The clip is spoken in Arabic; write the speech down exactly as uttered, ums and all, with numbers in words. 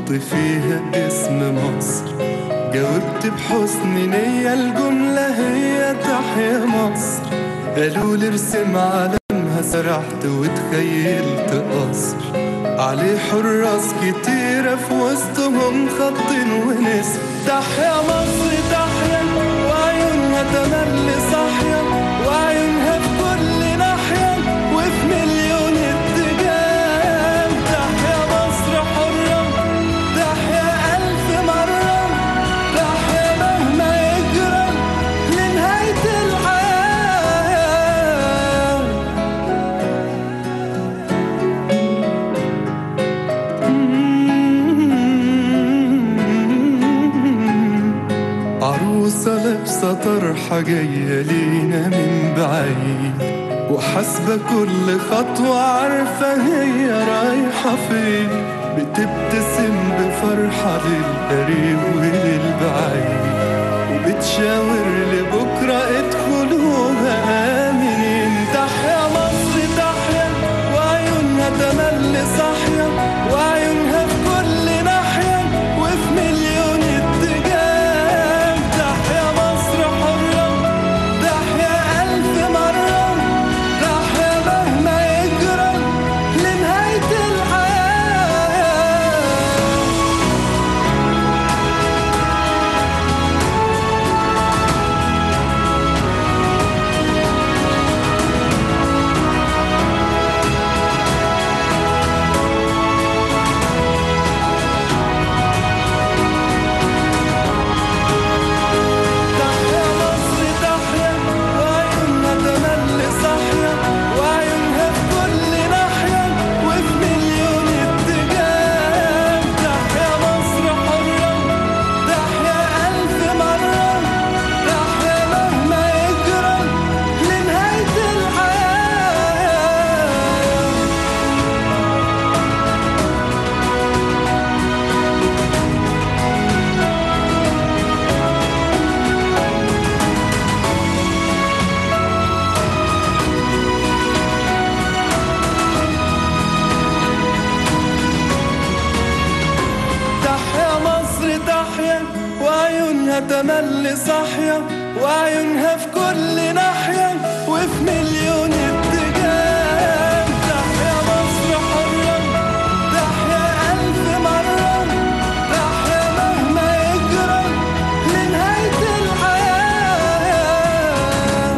حط فيها اسم مصر. جاوبت بحسن نية الجملة هي تحيا مصر. قالوا لي ارسم علمها، سرحت وتخيلت قصر عليه حراس كتيرة في وسطهم خط ونسر. تحيا مصر تحيا وعيونها تملي صاحية، وعيونها في كل ناحية وفي مليون اتجاه. تحيا مصر حرة، تحيا ألف مرة، تحيا مهما يجرى لنهاية الحياة. عروسة لابسة طرحة جاية لينا من بعيد، وحاسبة كل خطوة عارفة هي رايحة فين. بتبتسم بفرحة للقريب وللبعيد، وبتشاور لبكرة ادخلوها آمنين. تحيا مصر تحيا وعيونها تملي صاحية، وعيونها في كل ناحية وفي مليون اتجاه. تحيا مصر حرة، تحيا ألف مرة، تحيا مهما يجرى لنهاية الحياة. تحيا مصر تحيا وعيونها تملي صاحية، وعيونها في كل ناحية وفي مليون اتجاه. تحيا مصر حرة، تحيا ألف مرة، تحيا مهما يجرى لنهاية الحياة. تحيا مصر تحيا وعيونها تملي صاحية، وعيونها في كل